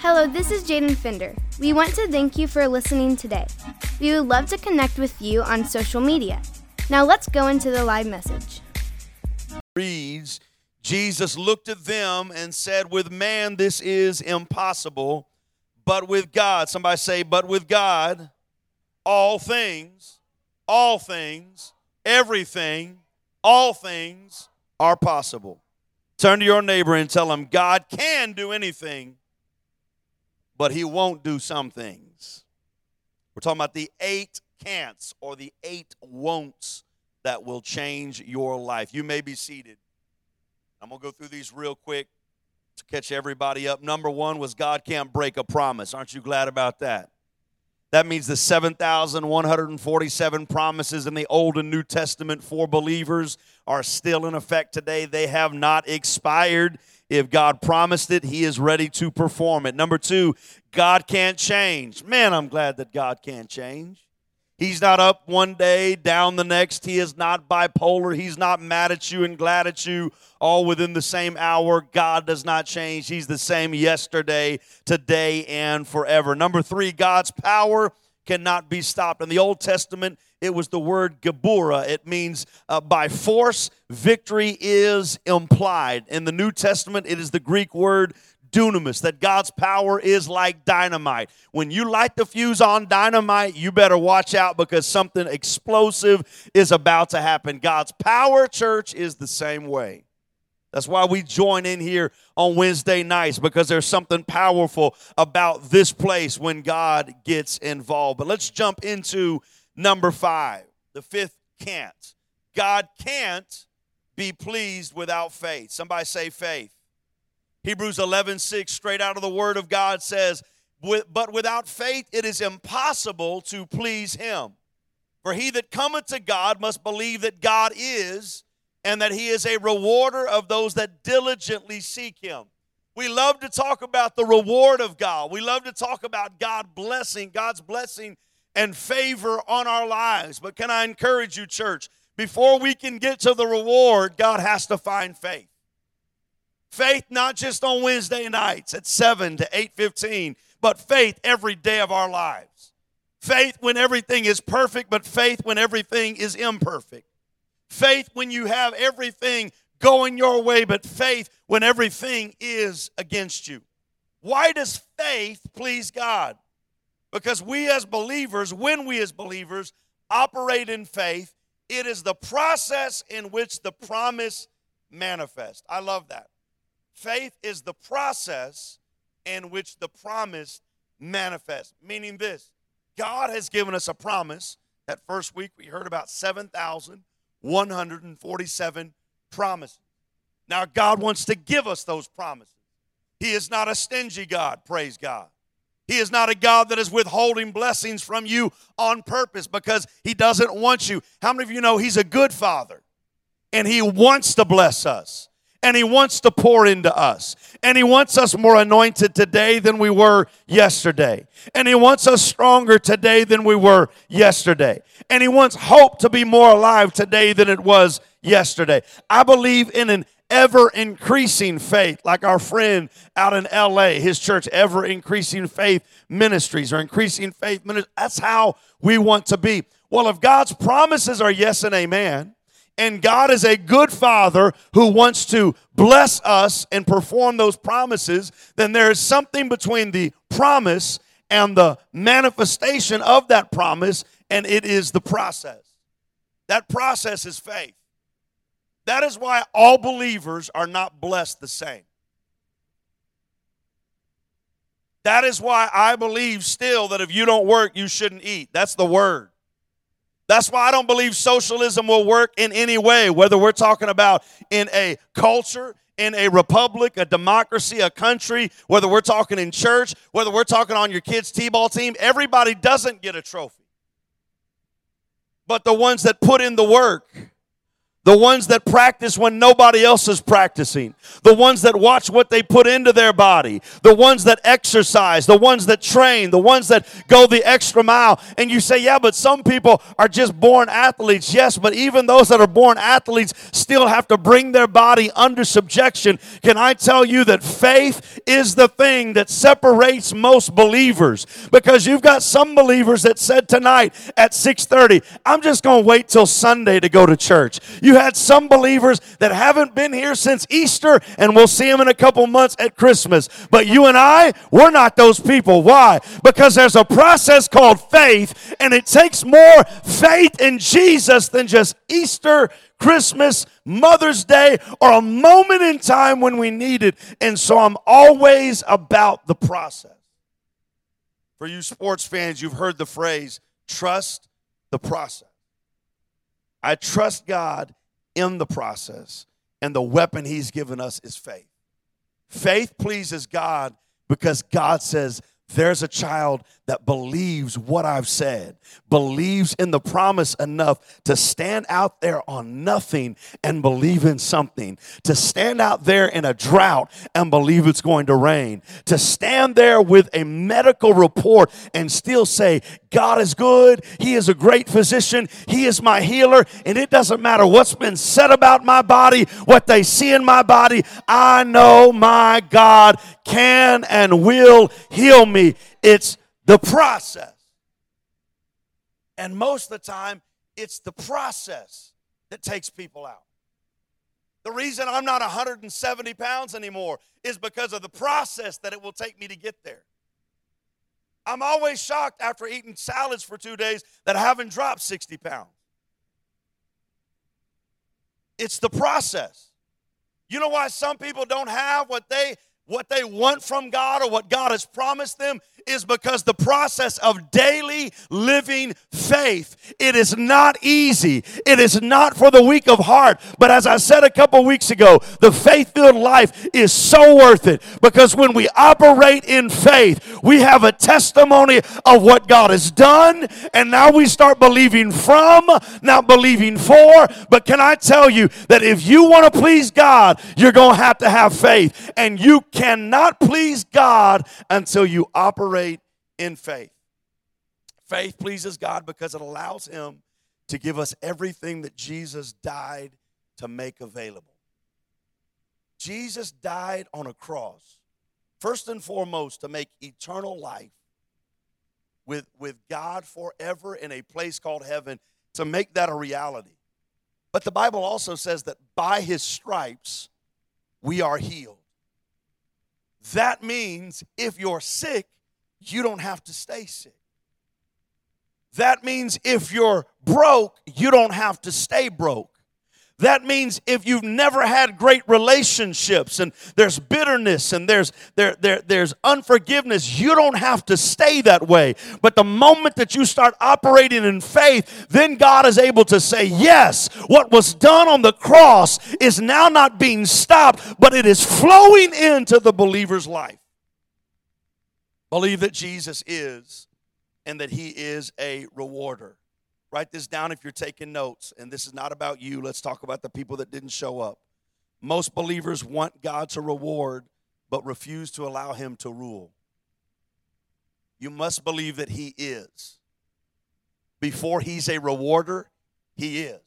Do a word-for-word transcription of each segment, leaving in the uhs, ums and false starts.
Hello, this is Jaden Fender. We want to thank you for listening today. We would love to connect with you on social media. Now let's go into the live message. Reads, Jesus looked at them and said, with man this is impossible, but with God, somebody say, but with God, all things, all things, everything, all things are possible. Turn to your neighbor and tell him, God can do anything, but he won't do some things. We're talking about the eight can'ts or the eight won'ts that will change your life. You may be seated. I'm going to go through these real quick to catch everybody up. Number one was God can't break a promise. Aren't you glad about that? That means the seven thousand one hundred forty-seven promises in the Old and New Testament for believers are still in effect today. They have not expired. If God promised it, he is ready to perform it. Number two, God can't change. Man, I'm glad that God can't change. He's not up one day, down the next. He is not bipolar. He's not mad at you and glad at you all within the same hour. God does not change. He's the same yesterday, today, and forever. Number three, God's power cannot be stopped. In the Old Testament, it was the word Geburah. It means uh, by force, victory is implied. In the New Testament, it is the Greek word dunamis, that God's power is like dynamite. When you light the fuse on dynamite, you better watch out because something explosive is about to happen. God's power, church, is the same way. That's why we join in here on Wednesday nights, because there's something powerful about this place when God gets involved. But let's jump into number five, the fifth can't. God can't be pleased without faith. Somebody say faith. Hebrews eleven six, straight out of the Word of God, says, but without faith it is impossible to please him. For he that cometh to God must believe that God is, and that he is a rewarder of those that diligently seek him. We love to talk about the reward of God. We love to talk about God blessing, God's blessing and favor on our lives. But can I encourage you, church, before we can get to the reward, God has to find faith. Faith not just on Wednesday nights at seven to eight fifteen, but faith every day of our lives. Faith when everything is perfect, but faith when everything is imperfect. Faith when you have everything going your way, but faith when everything is against you. Why does faith please God? Because we as believers, when we as believers operate in faith, it is the process in which the promise manifests. I love that. Faith is the process in which the promise manifests. Meaning this, God has given us a promise. That first week we heard about seven thousand one hundred forty-seven promises. Now God wants to give us those promises. He is not a stingy God, praise God. He is not a God that is withholding blessings from you on purpose because he doesn't want you. How many of you know he's a good father and he wants to bless us? And he wants to pour into us. And he wants us more anointed today than we were yesterday. And he wants us stronger today than we were yesterday. And he wants hope to be more alive today than it was yesterday. I believe in an ever-increasing faith, like our friend out in L A, his church, Ever-Increasing Faith Ministries, or Increasing Faith Ministries. That's how we want to be. Well, if God's promises are yes and amen, and God is a good father who wants to bless us and perform those promises, then there is something between the promise and the manifestation of that promise, and it is the process. That process is faith. That is why all believers are not blessed the same. That is why I believe still that if you don't work, you shouldn't eat. That's the word. That's why I don't believe socialism will work in any way, whether we're talking about in a culture, in a republic, a democracy, a country, whether we're talking in church, whether we're talking on your kids' t-ball team. Everybody doesn't get a trophy. But the ones that put in the work, The ones that practice when nobody else is practicing. The ones that watch what they put into their body. The ones that exercise. The ones that train. The ones that go the extra mile. And you say, yeah, but some people are just born athletes. Yes, but even those that are born athletes still have to bring their body under subjection. Can I tell you that faith is the thing that separates most believers? Because you've got some believers that said tonight at six thirty, I'm just going to wait till Sunday to go to church. You had some believers that haven't been here since Easter, and we'll see them in a couple months at Christmas. But you and I, we're not those people. Why? Because there's a process called faith, and it takes more faith in Jesus than just Easter, Christmas, Mother's Day, or a moment in time when we need it. And so I'm always about the process. For you sports fans, you've heard the phrase, trust the process. I trust God in the process, and the weapon he's given us is faith. Faith pleases God because God says, there's a child that believes what I've said, believes in the promise enough to stand out there on nothing and believe in something, to stand out there in a drought and believe it's going to rain, to stand there with a medical report and still say, God is good, he is a great physician, he is my healer, and it doesn't matter what's been said about my body, what they see in my body, I know my God can and will heal me. It's the process. And most of the time, it's the process that takes people out. The reason I'm not one hundred seventy pounds anymore is because of the process that it will take me to get there. I'm always shocked after eating salads for two days that I haven't dropped sixty pounds. It's the process. You know why some people don't have what they what they want from God or what God has promised them? Is because the process of daily living faith, it is not easy. It is not for the weak of heart. But as I said a couple weeks ago, the faith-filled life is so worth it, because when we operate in faith, we have a testimony of what God has done, and now we start believing from, not believing for. But can I tell you that if you want to please God, you're going to have to have faith, and you cannot please God until you operate in faith. Faith pleases God because it allows him to give us everything that Jesus died to make available. Jesus died on a cross, first and foremost, to make eternal life with, with God forever in a place called heaven, to make that a reality. But the Bible also says that by his stripes, we are healed. That means if you're sick, you don't have to stay sick. That means if you're broke, you don't have to stay broke. That means if you've never had great relationships and there's bitterness and there's there, there, there's unforgiveness, you don't have to stay that way. But the moment that you start operating in faith, then God is able to say, yes, what was done on the cross is now not being stopped, but it is flowing into the believer's life. Believe that Jesus is, and that he is a rewarder. Write this down if you're taking notes, and this is not about you. Let's talk about the people that didn't show up. Most believers want God to reward, but refuse to allow him to rule. You must believe that he is. Before he's a rewarder, he is.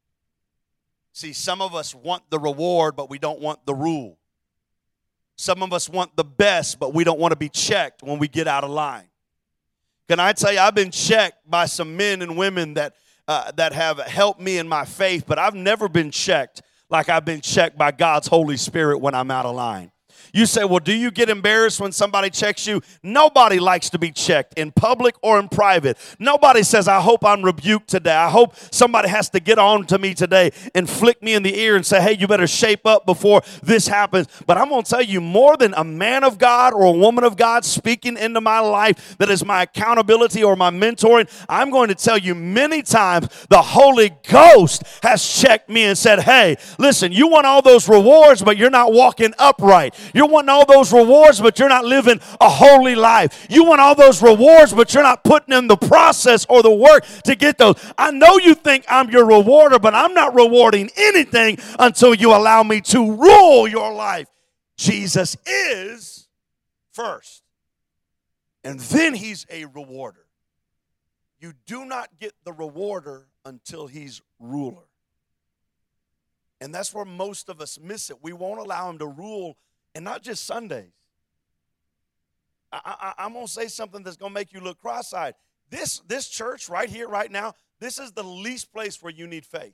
See, some of us want the reward, but we don't want the rule. Some of us want the best, but we don't want to be checked when we get out of line. Can I tell you, I've been checked by some men and women that uh, that have helped me in my faith, but I've never been checked like I've been checked by God's Holy Spirit when I'm out of line. You say, well, do you get embarrassed when somebody checks you? Nobody likes to be checked in public or in private. Nobody says, I hope I'm rebuked today. I hope somebody has to get on to me today and flick me in the ear and say, hey, you better shape up before this happens. But I'm going to tell you, more than a man of God or a woman of God speaking into my life that is my accountability or my mentoring, I'm going to tell you many times the Holy Ghost has checked me and said, hey, listen, you want all those rewards, but you're not walking upright. You're wanting all those rewards, but you're not living a holy life. You want all those rewards, but you're not putting in the process or the work to get those. I know you think I'm your rewarder, but I'm not rewarding anything until you allow me to rule your life. Jesus is first, and then he's a rewarder. You do not get the rewarder until he's ruler. And that's where most of us miss it. We won't allow him to rule, and not just Sundays. I, I, I'm going to say something that's going to make you look cross-eyed. This, this church right here, right now, this is the least place where you need faith.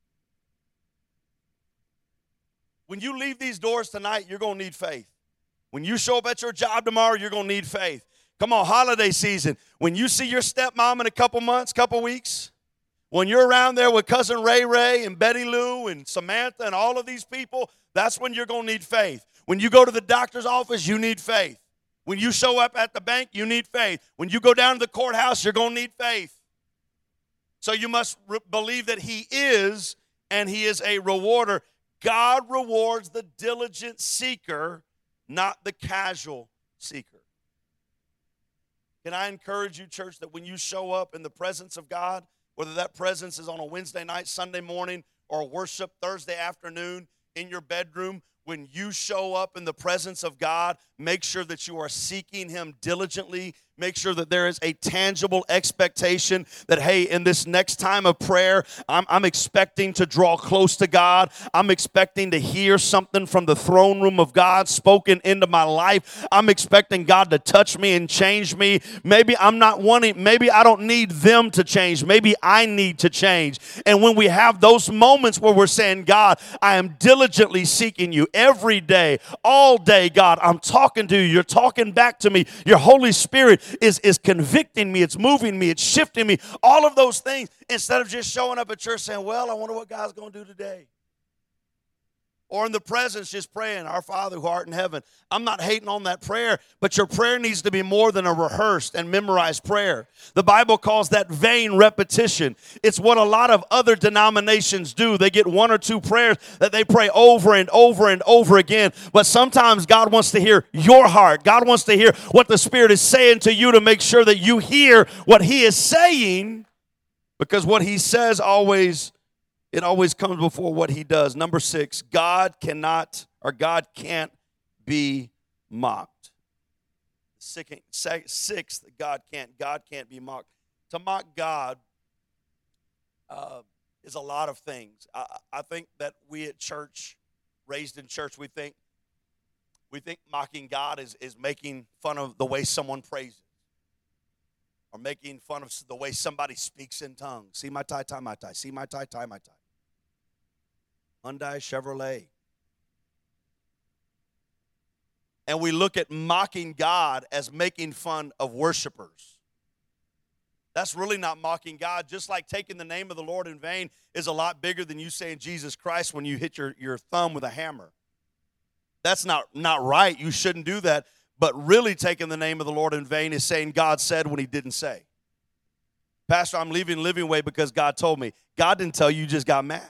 When you leave these doors tonight, you're going to need faith. When you show up at your job tomorrow, you're going to need faith. Come on, holiday season. When you see your stepmom in a couple months, couple weeks, when you're around there with Cousin Ray Ray and Betty Lou and Samantha and all of these people, that's when you're going to need faith. When you go to the doctor's office, you need faith. When you show up at the bank, you need faith. When you go down to the courthouse, you're going to need faith. So you must re- believe that he is, and he is a rewarder. God rewards the diligent seeker, not the casual seeker. Can I encourage you, church, that when you show up in the presence of God, whether that presence is on a Wednesday night, Sunday morning, or worship Thursday afternoon in your bedroom, when you show up in the presence of God, make sure that you are seeking him diligently. Make sure that there is a tangible expectation that, hey, in this next time of prayer, I'm, I'm expecting to draw close to God. I'm expecting to hear something from the throne room of God spoken into my life. I'm expecting God to touch me and change me. Maybe I'm not wanting, maybe I don't need them to change. Maybe I need to change. And when we have those moments where we're saying, God, I am diligently seeking you every day, all day, God, I'm talking to you. You're talking back to me. Your Holy Spirit is, is convicting me. It's moving me. It's shifting me. All of those things, instead of just showing up at church saying, well, I wonder what God's going to do today. Or in the presence, just praying, our Father who art in heaven. I'm not hating on that prayer, but your prayer needs to be more than a rehearsed and memorized prayer. The Bible calls that vain repetition. It's what a lot of other denominations do. They get one or two prayers that they pray over and over and over again. But sometimes God wants to hear your heart. God wants to hear what the Spirit is saying to you to make sure that you hear what he is saying, because what he says always It always comes before what he does. Number six, God cannot, or God can't be mocked. Sixth, God can't, God can't be mocked. To mock God uh, is a lot of things. I, I think that we at church, raised in church, we think we think mocking God is, is making fun of the way someone praises, or making fun of the way somebody speaks in tongues. See my tie, tie, my tie. See my tie, tie, my tie. Hyundai, Chevrolet. And we look at mocking God as making fun of worshipers. That's really not mocking God. Just like taking the name of the Lord in vain is a lot bigger than you saying Jesus Christ when you hit your, your thumb with a hammer. That's not, not right. You shouldn't do that. But really taking the name of the Lord in vain is saying God said when he didn't say. Pastor, I'm leaving Living Way because God told me. God didn't tell you, you just got mad.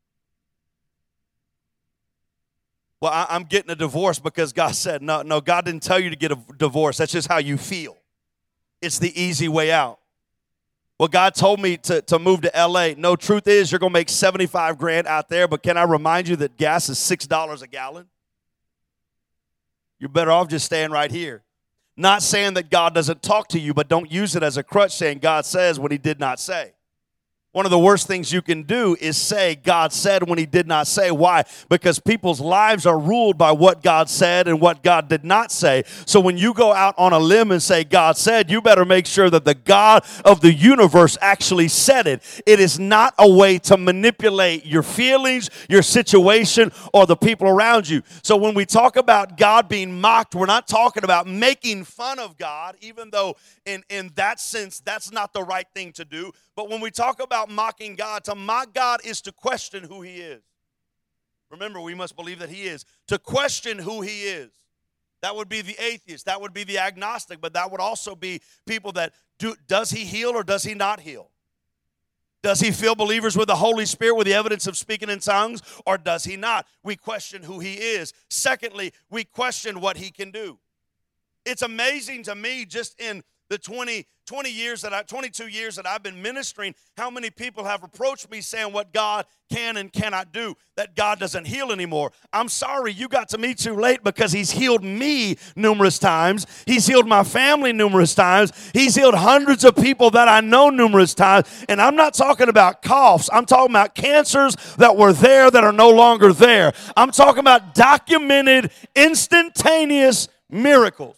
Well, I, I'm getting a divorce because God said, no, no, God didn't tell you to get a divorce. That's just how you feel. It's the easy way out. Well, God told me to, to move to L A. No, truth is you're going to make seventy-five grand out there, but can I remind you that gas is six dollars a gallon? You're better off just staying right here. Not saying that God doesn't talk to you, but don't use it as a crutch saying God says what he did not say. One of the worst things you can do is say God said when he did not say. Why? Because people's lives are ruled by what God said and what God did not say. So when you go out on a limb and say God said, you better make sure that the God of the universe actually said it. It is not a way to manipulate your feelings, your situation, or the people around you. So when we talk about God being mocked, we're not talking about making fun of God, even though in, in that sense, that's not the right thing to do. But when we talk about mocking God, to mock God is to question who he is. Remember, we must believe that he is. To question who he is. That would be the atheist. That would be the agnostic. But that would also be people that do, does he heal or does he not heal? Does he fill believers with the Holy Spirit with the evidence of speaking in tongues, or does he not? We question who he is. Secondly, we question what he can do. It's amazing to me, just in the twenty, twenty years that I, twenty-two years that I've been ministering, how many people have approached me saying what God can and cannot do, that God doesn't heal anymore. I'm sorry, you got to me too late, because he's healed me numerous times. He's healed my family numerous times. He's healed hundreds of people that I know numerous times. And I'm not talking about coughs. I'm talking about cancers that were there that are no longer there. I'm talking about documented, instantaneous miracles.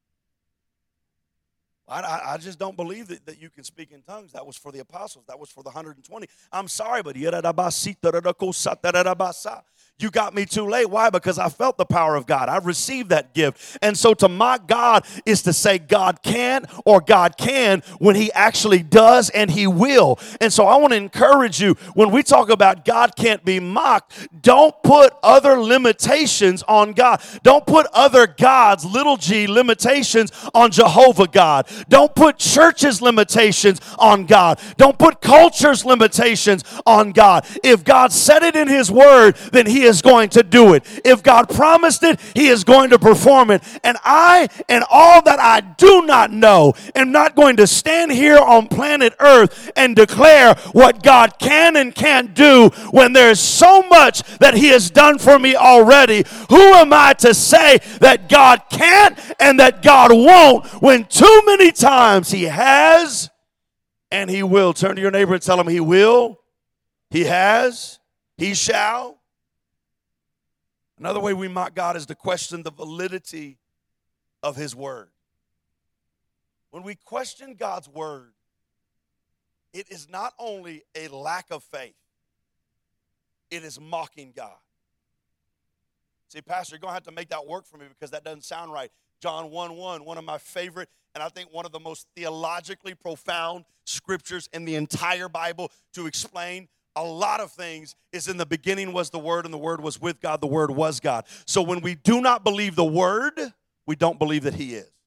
I, I just don't believe that, that you can speak in tongues. That was for the apostles. That was for the one hundred twenty. I'm sorry, but you got me too late. Why? Because I felt the power of God. I received that gift. And so to mock God is to say God can't, or God can, when he actually does, and he will. And so I want to encourage you, when we talk about God can't be mocked, don't put other limitations on God. Don't put other gods, little g, limitations on Jehovah God. Don't put churches' limitations on God. Don't put culture's limitations on God. If God said it in his word, then he is going to do it. If God promised it, he is going to perform it. And I and all that I do not know am not going to stand here on planet Earth and declare what God can and can't do when there is so much that he has done for me already. Who am I to say that God can't and that God won't, when too many times he has and he will? Turn to your neighbor and tell him he will, he has, he shall. Another way we mock God is to question the validity of his word. When we question God's word, it is not only a lack of faith, it is mocking God. See, Pastor, you're going to have to make that work for me, because that doesn't sound right. John one one, one of my favorite, and I think one of the most theologically profound scriptures in the entire Bible to explain a lot of things, is in the beginning was the Word, and the Word was with God, the Word was God. So when we do not believe the Word, we don't believe that he is.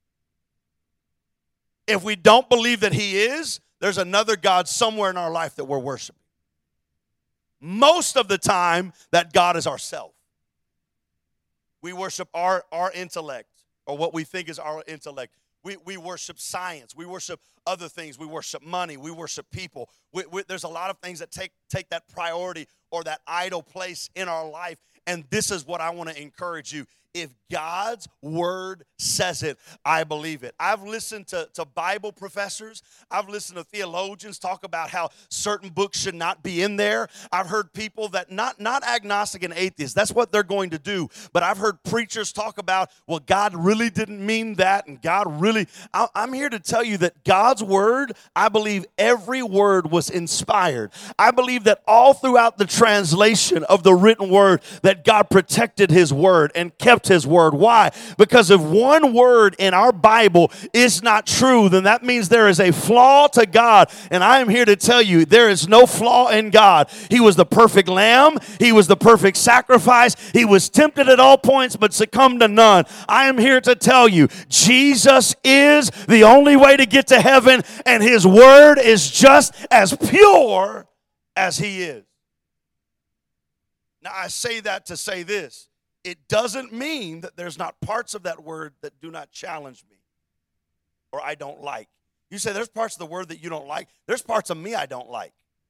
If we don't believe that he is, there's another God somewhere in our life that we're worshiping. Most of the time, that God is ourself. We worship our, our intellect, or what we think is our intellect. We, we worship science. We worship other things. We worship money. We worship people. We, we, there's a lot of things that take, take that priority or that idol place in our life. And this is what I want to encourage you. If God's word says it, I believe it. I've listened to, to Bible professors. I've listened to theologians talk about how certain books should not be in there. I've heard people that, not, not agnostic and atheists, that's what they're going to do. But I've heard preachers talk about, well, God really didn't mean that, and God really, I, I'm here to tell you that God's word, I believe every word was inspired. I believe that all throughout the translation of the written word, that God protected his word and kept his word. Why? Because if one word in our Bible is not true, then that means there is a flaw to God. And I am here to tell you, there is no flaw in God. He was the perfect lamb. He was the perfect sacrifice. He was tempted at all points, but succumbed to none. I am here to tell you, Jesus is the only way to get to heaven, and his word is just as pure as he is. Now, I say that to say this. It doesn't mean that there's not parts of that word that do not challenge me or I don't like. You say there's parts of the word that you don't like. There's parts of me I don't like.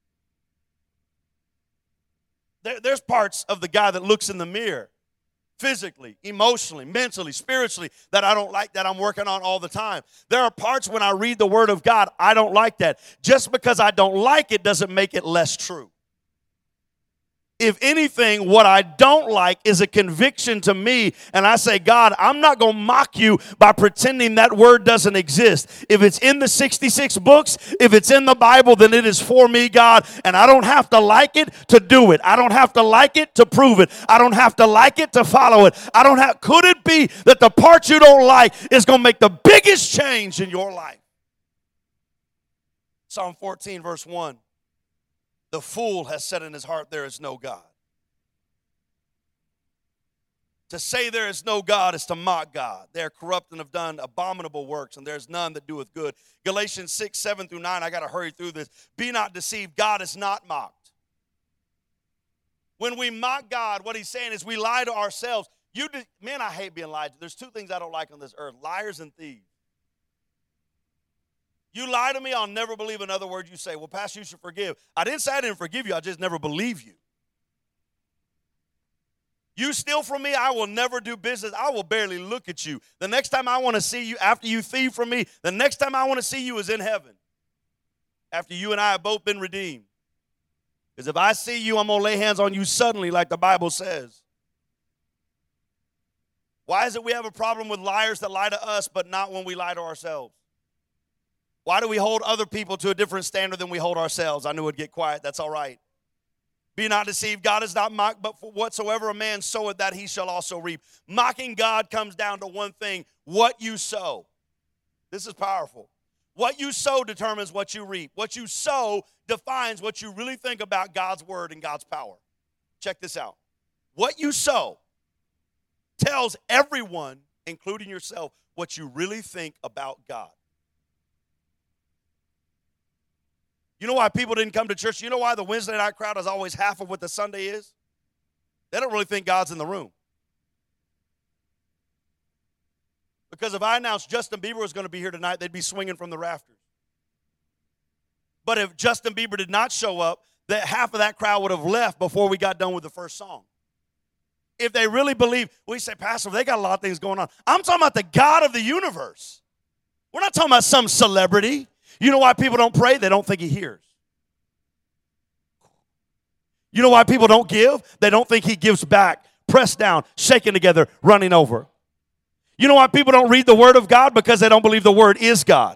There, there's parts of the guy that looks in the mirror physically, emotionally, mentally, spiritually that I don't like, that I'm working on all the time. There are parts when I read the word of God, I don't like that. Just because I don't like it doesn't make it less true. If anything, what I don't like is a conviction to me, and I say, God, I'm not going to mock you by pretending that word doesn't exist. If it's in the sixty-six books, if it's in the Bible, then it is for me, God, and I don't have to like it to do it. I don't have to like it to prove it. I don't have to like it to follow it. I don't have. Could it be that the part you don't like is going to make the biggest change in your life? Psalm fourteen, verse one. The fool has said in his heart, there is no God. To say there is no God is to mock God. They are corrupt and have done abominable works, and there is none that doeth good. Galatians six, seven through nine, I got to hurry through this. Be not deceived, God is not mocked. When we mock God, what he's saying is we lie to ourselves. You, de- Man, I hate being lied to. There's two things I don't like on this earth, liars and thieves. You lie to me, I'll never believe another word you say. Well, Pastor, you should forgive. I didn't say I didn't forgive you. I just never believe you. You steal from me, I will never do business. I will barely look at you. The next time I want to see you, after you thieve from me, the next time I want to see you is in heaven. After you and I have both been redeemed. Because if I see you, I'm going to lay hands on you suddenly, like the Bible says. Why is it we have a problem with liars that lie to us, but not when we lie to ourselves? Why do we hold other people to a different standard than we hold ourselves? I knew it would get quiet. That's all right. Be not deceived, God is not mocked, but for whatsoever a man soweth, that he shall also reap. Mocking God comes down to one thing, what you sow. This is powerful. What you sow determines what you reap. What you sow defines what you really think about God's word and God's power. Check this out. What you sow tells everyone, including yourself, what you really think about God. You know why people didn't come to church? You know why the Wednesday night crowd is always half of what the Sunday is? They don't really think God's in the room. Because if I announced Justin Bieber was going to be here tonight, they'd be swinging from the rafters. But if Justin Bieber did not show up, that half of that crowd would have left before we got done with the first song. If they really believe, we say, Pastor, they got a lot of things going on. I'm talking about the God of the universe. We're not talking about some celebrity. You know why people don't pray? They don't think he hears. You know why people don't give? They don't think he gives back. Pressed down, shaken together, running over. You know why people don't read the word of God? Because they don't believe the word is God.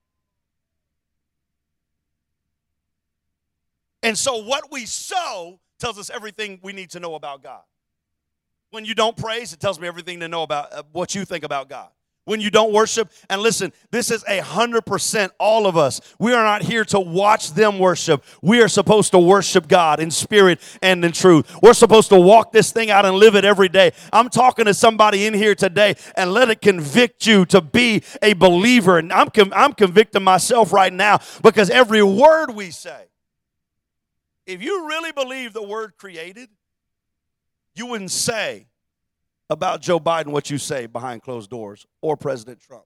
And so what we sow tells us everything we need to know about God. When you don't praise, it tells me everything to know about uh, what you think about God. When you don't worship, and listen, this is a hundred percent all of us. We are not here to watch them worship. We are supposed to worship God in spirit and in truth. We're supposed to walk this thing out and live it every day. I'm talking to somebody in here today, and let it convict you to be a believer. And I'm, I'm convicting myself right now, because every word we say, if you really believe the word created, you wouldn't say about Joe Biden what you say behind closed doors, or President Trump.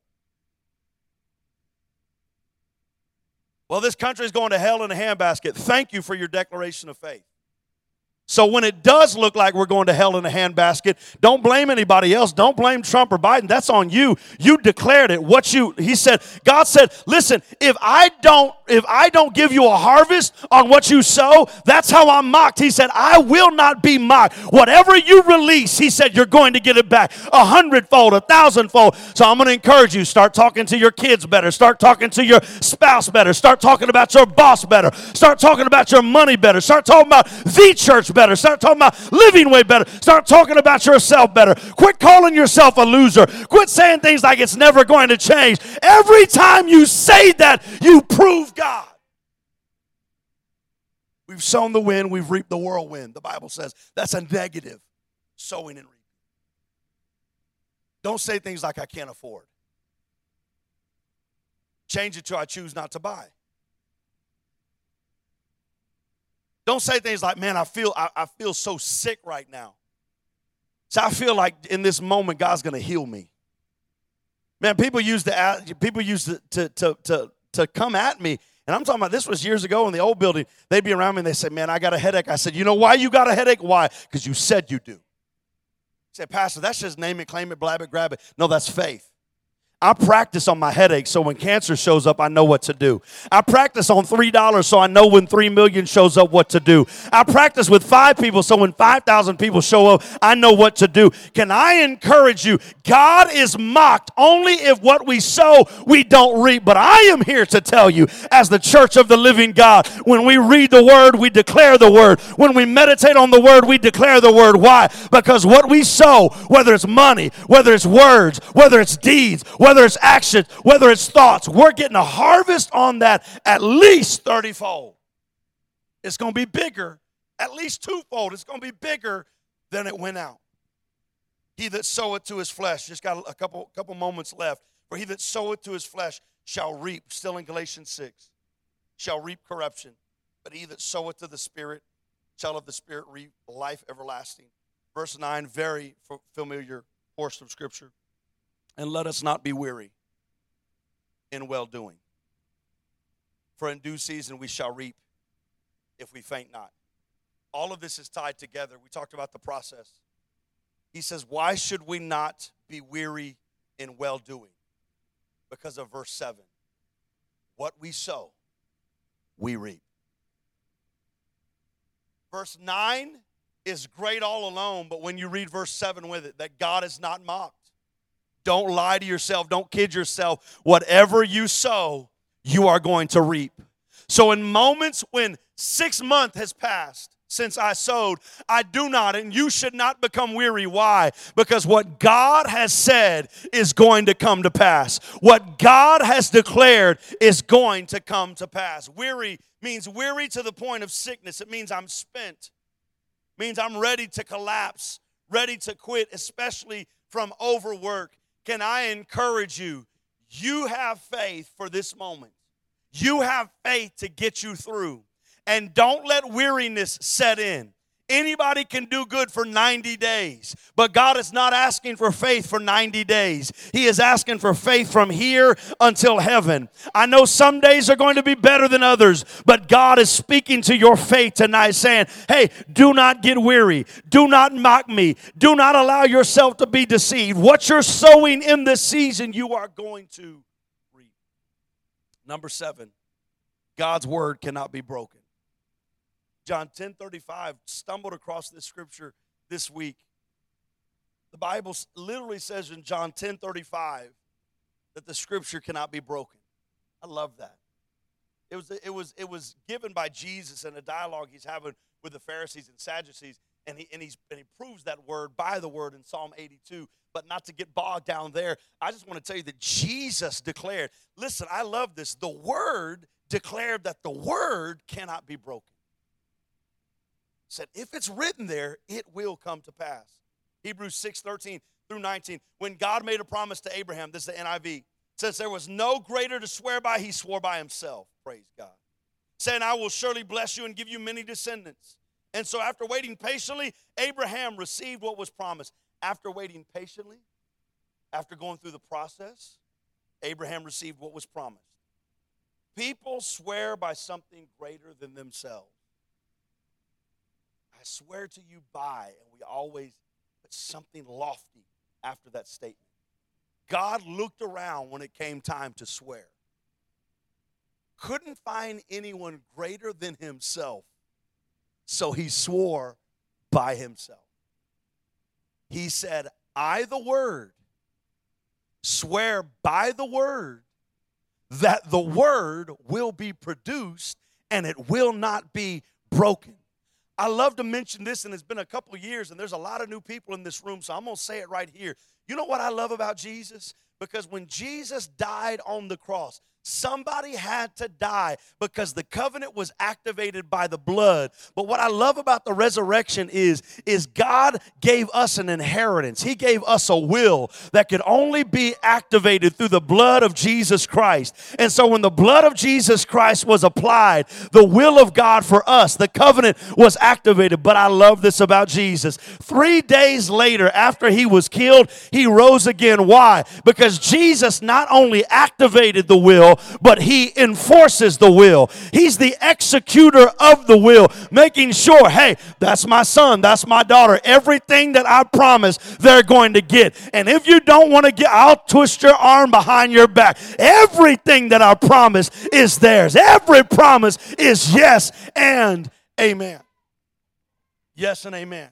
Well, this country is going to hell in a handbasket. Thank you for your declaration of faith. So when it does look like we're going to hell in a handbasket, don't blame anybody else. Don't blame Trump or Biden. That's on you. You declared it. What you, he said, God said, listen, if I don't, if I don't give you a harvest on what you sow, that's how I'm mocked. He said, I will not be mocked. Whatever you release, he said, you're going to get it back a hundredfold, a thousandfold. So I'm going to encourage you, start talking to your kids better. Start talking to your spouse better. Start talking about your boss better. Start talking about your money better. Start talking about the church better. Start talking about living way better. Start talking about yourself better. Quit calling yourself a loser. Quit saying things like it's never going to change. Every time you say that, you prove God. We've sown the wind, we've reaped the whirlwind. The Bible says that's a negative, sowing and reaping. Don't say things like I can't afford. Change it to I choose not to buy. Don't say things like, man, I feel I, I feel so sick right now. So I feel like in this moment, God's going to heal me. Man, people used to people used to, to, to, to, to come at me. And I'm talking about, this was years ago in the old building. They'd be around me and they say, man, I got a headache. I said, you know why you got a headache? Why? Because you said you do. I said, Pastor, that's just name it, claim it, blab it, grab it. No, that's faith. I practice on my headache so when cancer shows up, I know what to do. I practice on three dollars so I know when three million shows up what to do. I practice with five people so when five thousand people show up, I know what to do. Can I encourage you? God is mocked only if what we sow, we don't reap. But I am here to tell you, as the church of the living God, when we read the word, we declare the word. When we meditate on the word, we declare the word. Why? Because what we sow, whether it's money, whether it's words, whether it's deeds, whether it's actions, whether it's thoughts, we're getting a harvest on that at least thirty-fold. It's going to be bigger, at least twofold. It's going to be bigger than it went out. He that soweth to his flesh, just got a couple, couple moments left. For he that soweth to his flesh shall reap, still in Galatians six, shall reap corruption. But he that soweth to the Spirit shall of the Spirit reap life everlasting. Verse nine, very familiar portion of Scripture. And let us not be weary in well-doing. For in due season we shall reap if we faint not. All of this is tied together. We talked about the process. He says, why should we not be weary in well-doing? Because of verse seven. What we sow, we reap. Verse nine is great all alone, but when you read verse seven with it, that God is not mocked. Don't lie to yourself. Don't kid yourself. Whatever you sow, you are going to reap. So in moments when six months has passed since I sowed, I do not, and you should not become weary. Why? Because what God has said is going to come to pass. What God has declared is going to come to pass. Weary means weary to the point of sickness. It means I'm spent. It means I'm ready to collapse, ready to quit, especially from overwork. Can I encourage you? You have faith for this moment. You have faith to get you through. And don't let weariness set in. Anybody can do good for ninety days, but God is not asking for faith for ninety days. He is asking for faith from here until heaven. I know some days are going to be better than others, but God is speaking to your faith tonight saying, hey, do not get weary. Do not mock me. Do not allow yourself to be deceived. What you're sowing in this season, you are going to reap. Number seven, God's word cannot be broken. John ten thirty-five, stumbled across this scripture this week. The Bible literally says in John ten thirty-five that the scripture cannot be broken. I love that. It was, it was, it was given by Jesus in a dialogue he's having with the Pharisees and Sadducees, and he, and, he's, and he proves that word by the word in Psalm eighty-two, but not to get bogged down there. I just want to tell you that Jesus declared, listen, I love this. The word declared that the word cannot be broken. Said, if it's written there, it will come to pass. Hebrews six thirteen through nineteen. When God made a promise to Abraham, this is the N I V, says there was no greater to swear by, he swore by himself. Praise God. Saying, I will surely bless you and give you many descendants. And so after waiting patiently, Abraham received what was promised. After waiting patiently, after going through the process, Abraham received what was promised. People swear by something greater than themselves. I swear to you by, and we always put something lofty after that statement. God looked around when it came time to swear. Couldn't find anyone greater than himself, so he swore by himself. He said, I, the word, swear by the word that the word will be produced and it will not be broken. I love to mention this, and it's been a couple of years, and there's a lot of new people in this room, so I'm going to say it right here. You know what I love about Jesus? Because when Jesus died on the cross, somebody had to die because the covenant was activated by the blood. But what I love about the resurrection is, is God gave us an inheritance. He gave us a will that could only be activated through the blood of Jesus Christ. And so when the blood of Jesus Christ was applied, the will of God for us, the covenant was activated. But I love this about Jesus. Three days later, after he was killed, he rose again. Why? Because Jesus not only activated the will, but he enforces the will. He's the executor of the will, making sure, hey, that's my son, that's my daughter. Everything that I promised, they're going to get. And if you don't want to get, I'll twist your arm behind your back. Everything that I promised is theirs. Every promise is yes and amen. Yes and amen.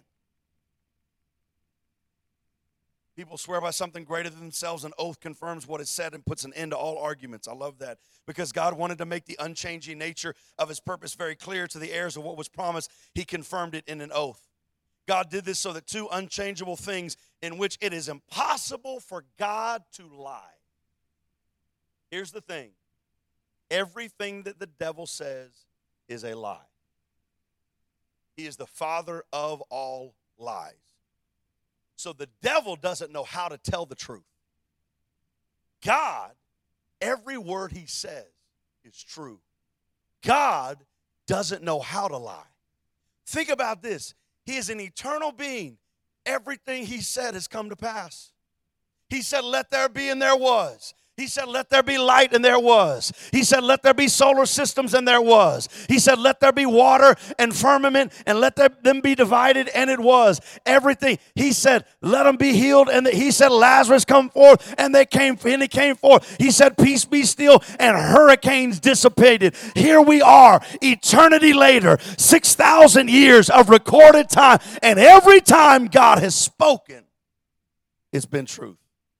People swear by something greater than themselves. An oath confirms what is said and puts an end to all arguments. I love that. Because God wanted to make the unchanging nature of his purpose very clear to the heirs of what was promised. He confirmed it in an oath. God did this so that two unchangeable things in which it is impossible for God to lie. Here's the thing. Everything that the devil says is a lie. He is the father of all lies. So the devil doesn't know how to tell the truth. God, every word he says is true. God doesn't know how to lie. Think about this. He is an eternal being. Everything he said has come to pass. He said, let there be, and there was. He said, let there be light, and there was. He said, let there be solar systems, and there was. He said, let there be water and firmament, and let there, them be divided, and it was. Everything. He said, let them be healed, and he said, Lazarus come forth, and they came, and he came forth. He said, peace be still, and hurricanes dissipated. Here we are, eternity later, six thousand years of recorded time, and every time God has spoken, it's been truth.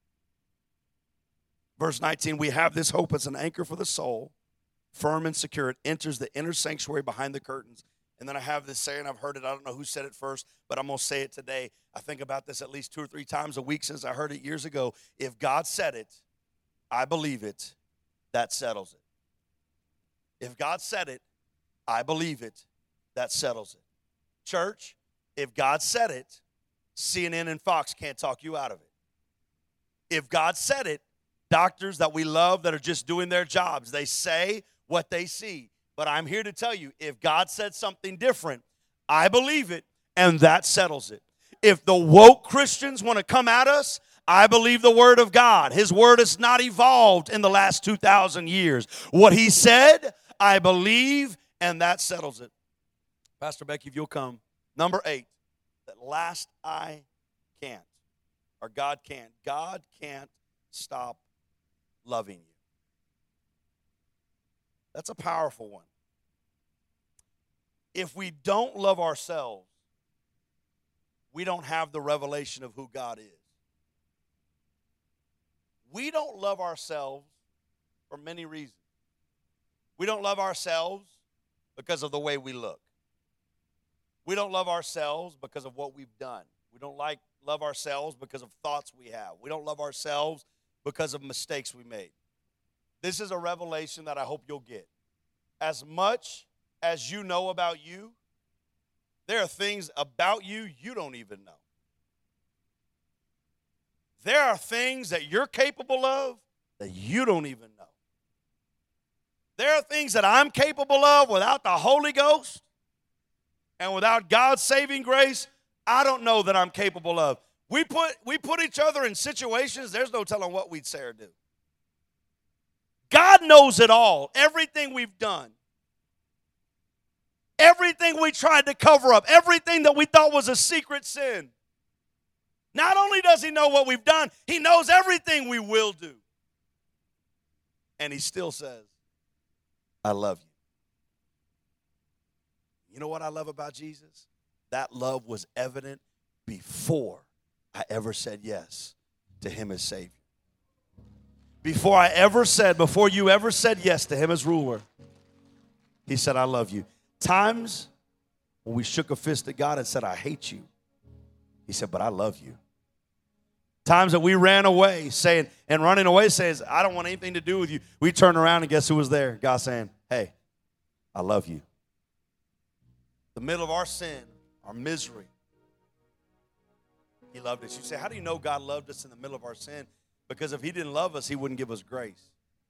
Verse nineteen, we have this hope as an anchor for the soul, firm and secure. It enters the inner sanctuary behind the curtains. And then I have this saying, I've heard it, I don't know who said it first, but I'm going to say it today. I think about this at least two or three times a week since I heard it years ago. If God said it, I believe it, that settles it. If God said it, I believe it, that settles it. Church, if God said it, C N N and Fox can't talk you out of it. If God said it, doctors that we love that are just doing their jobs, they say what they see. But I'm here to tell you, if God said something different, I believe it, and that settles it. If the woke Christians want to come at us, I believe the word of God. His word has not evolved in the last two thousand years. What he said, I believe, and that settles it. Pastor Becky, if you'll come. Number eight, that last I can't, or God can't. God can't stop loving you. That's a powerful one. If we don't love ourselves, we don't have the revelation of who God is. We don't love ourselves for many reasons. We don't love ourselves because of the way we look. We don't love ourselves because of what we've done. We don't like love ourselves because of thoughts we have. We don't love ourselves because of mistakes we made. This is a revelation that I hope you'll get. As much as you know about you, there are things about you you don't even know. There are things that you're capable of that you don't even know. There are things that I'm capable of without the Holy Ghost and without God's saving grace, I don't know that I'm capable of. We put, we put each other in situations, there's no telling what we'd say or do. God knows it all, everything we've done. Everything we tried to cover up, everything that we thought was a secret sin. Not only does he know what we've done, he knows everything we will do. And he still says, I love you. You know what I love about Jesus? That love was evident before I ever said yes to him as Savior. Before I ever said, before you ever said yes to him as ruler, he said, I love you. Times when we shook a fist at God and said, I hate you. He said, but I love you. Times that we ran away saying, and running away says, I don't want anything to do with you. We turned around and guess who was there? God saying, hey, I love you. The middle of our sin, our misery, he loved us. You say, how do you know God loved us in the middle of our sin? Because if he didn't love us, he wouldn't give us grace.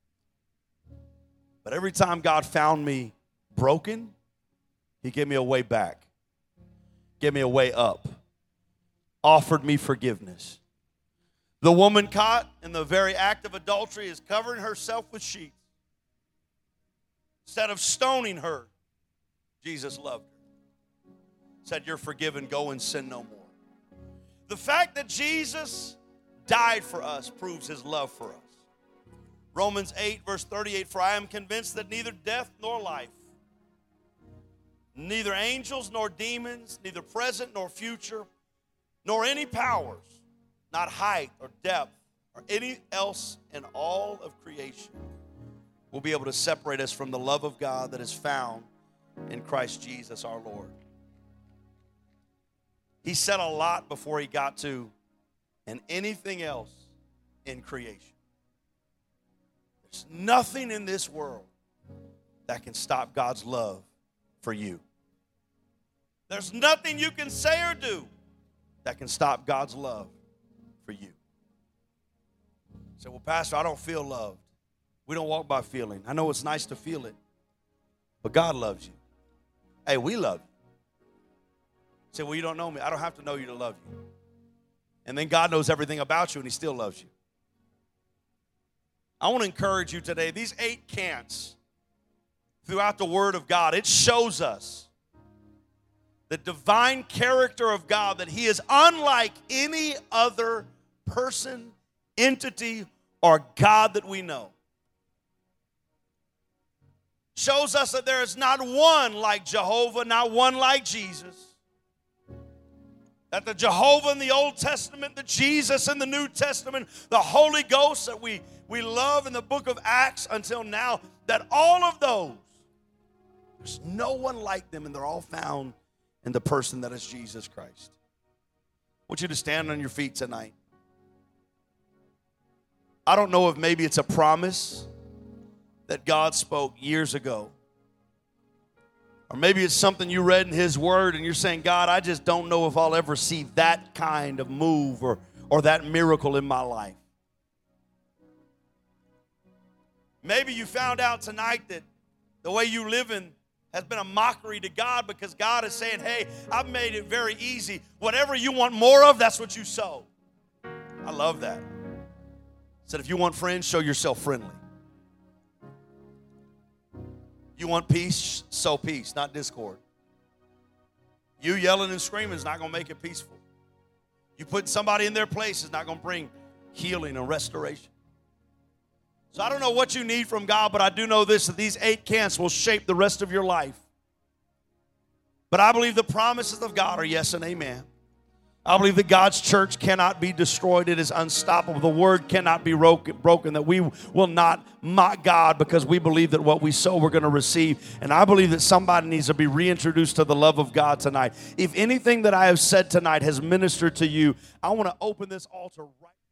But every time God found me broken, he gave me a way back, gave me a way up, offered me forgiveness. The woman caught in the very act of adultery is covering herself with sheets. Instead of stoning her, Jesus loved her. Said, you're forgiven, go and sin no more. The fact that Jesus died for us proves his love for us. Romans eight, verse thirty-eight, for I am convinced that neither death nor life, neither angels nor demons, neither present nor future, nor any powers, not height or depth or any else in all of creation, will be able to separate us from the love of God that is found in Christ Jesus our Lord. He said a lot before he got to, and anything else in creation. There's nothing in this world that can stop God's love for you. There's nothing you can say or do that can stop God's love for you. Say, well, Pastor, I don't feel loved. We don't walk by feeling. I know it's nice to feel it, but God loves you. Hey, we love you. Say, well, you don't know me. I don't have to know you to love you. And then God knows everything about you, and he still loves you. I want to encourage you today. These eight can'ts throughout the Word of God, it shows us the divine character of God, that he is unlike any other person, entity, or God that we know. Shows us that there is not one like Jehovah, not one like Jesus. That the Jehovah in the Old Testament, the Jesus in the New Testament, the Holy Ghost that we, we love in the book of Acts until now, that all of those, there's no one like them, and they're all found in the person that is Jesus Christ. I want you to stand on your feet tonight. I don't know if maybe it's a promise that God spoke years ago. Or maybe it's something you read in his word and you're saying, God, I just don't know if I'll ever see that kind of move or, or that miracle in my life. Maybe you found out tonight that the way you live in has been a mockery to God, because God is saying, hey, I've made it very easy. Whatever you want more of, that's what you sow. I love that. Said, if you want friends, show yourself friendly. You want peace, sow peace, not discord. You yelling and screaming is not going to make it peaceful. You putting somebody in their place is not going to bring healing and restoration. So I don't know what you need from God, but I do know this, that these eight can'ts will shape the rest of your life. But I believe the promises of God are yes and amen. I believe that God's church cannot be destroyed. It is unstoppable. The word cannot be broken, that we will not mock God because we believe that what we sow we're going to receive. And I believe that somebody needs to be reintroduced to the love of God tonight. If anything that I have said tonight has ministered to you, I want to open this altar right now.